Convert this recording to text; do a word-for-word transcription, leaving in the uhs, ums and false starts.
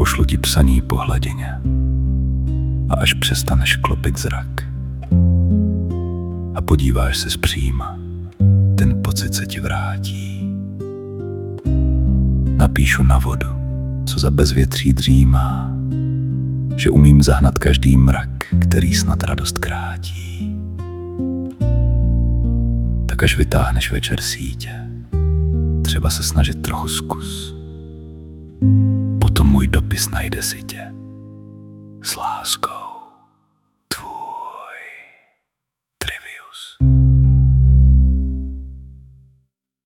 pošlu ti psaní po hladině. A až přestaneš klopit zrak a podíváš se zpříma, ten pocit se ti vrátí. Napíšu na vodu, co za bezvětří dřímá, že umím zahnat každý mrak, který snad radost krátí. Tak až vytáhneš večer sítě, třeba se snažit trochu zkus. Potom můj dopis najde si tě s láskou.